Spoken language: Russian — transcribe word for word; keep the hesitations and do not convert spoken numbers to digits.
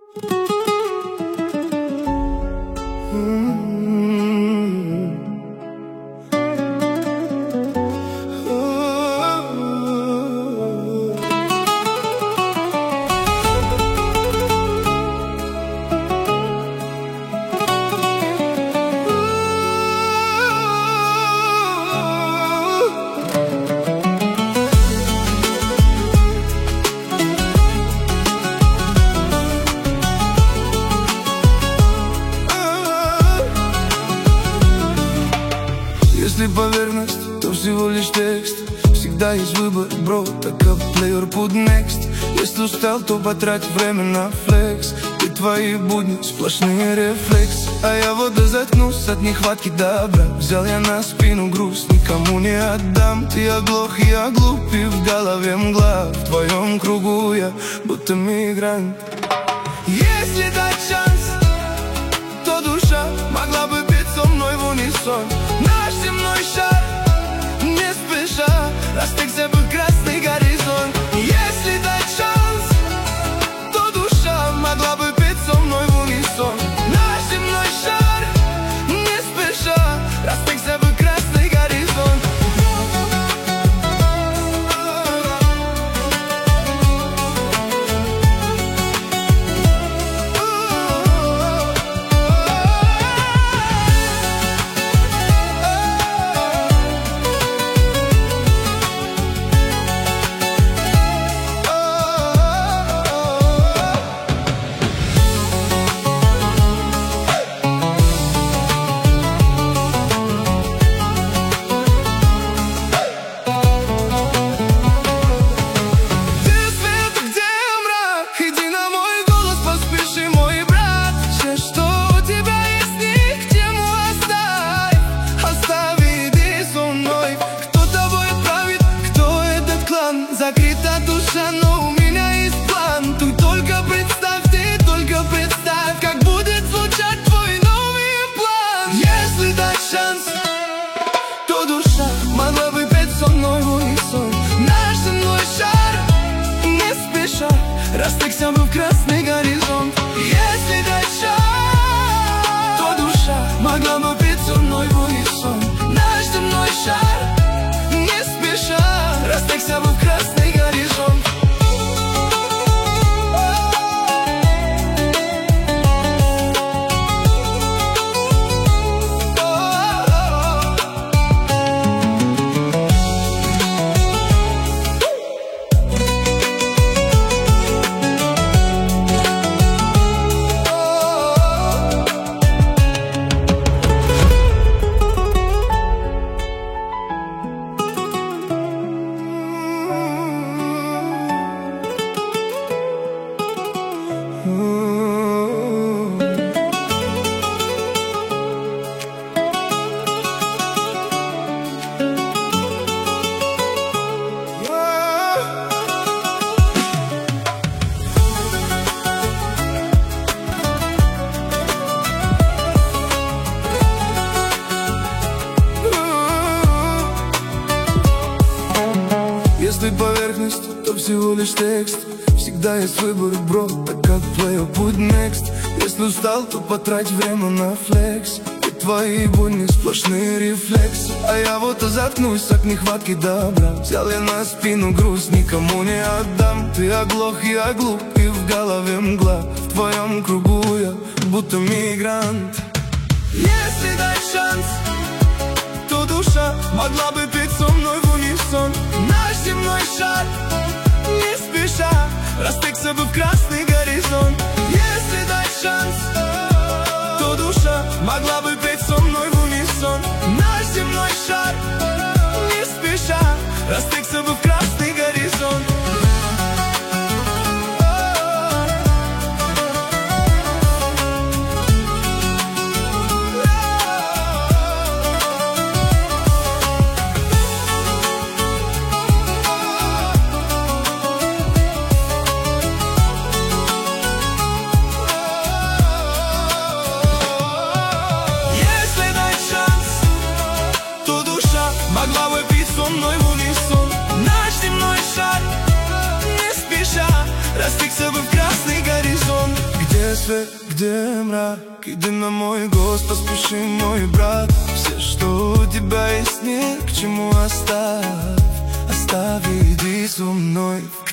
Если поверхность, то всего лишь текст. Всегда есть выбор, бро, так как плеер put next. Если устал, то потрать время на флекс. И твои будни сплошные рефлекс. А я вот и заткнулся от нехватки добра. Взял я на спину груз, никому не отдам. Ты оглох, я глуп, и в голове мгла. В твоем кругу я будто мигрант. Если дать шанс, то душа могла бы петь со мной в унисон. Наш земной шар, не спеша, растекся бы красный горизонт. Если дать шанс, то душа могла бы петь со мной в унисон. Наш земной шар, не спеша, растекся бы красный горизонт. Закрыта душа, но у меня есть план. Ты только представь, ты только представь, как будет звучать твой новый план. Если дать шанс, то душа могла бы петь со мной в унисон. Наш земной шар, не спеша, растекся бы в красный горизонт. Если дать шанс, то душа могла бы петь со мной в унисон. Наш земной шар, не спеша, растекся бы в красный горизонт. Если поверхность, то всего лишь текст. Всегда есть выбор, бро, так как плеер put next. Если устал, то потрать время на флекс. И твои будни сплошные рефлексы. А я вот и заткнусь от нехватки добра. Взял я на спину груз, никому не отдам. Ты оглох, я глуп, и в голове мгла. В твоем кругу я будто мигрант. Если дать шанс, то душа могла бы петь со мной в унисон. Наш земной шар, не спеша, растекся бы в красный горизонт. Если дать шанс, то душа могла бы петь со мной в унисон. Наш земной шар, не спеша, растекся бы в красный горизонт. улице, где мрак. Иди на мой гость, поспеши, мой брат. Все, что у тебя есть, ни к чему оставь. Оставь и иди со мной.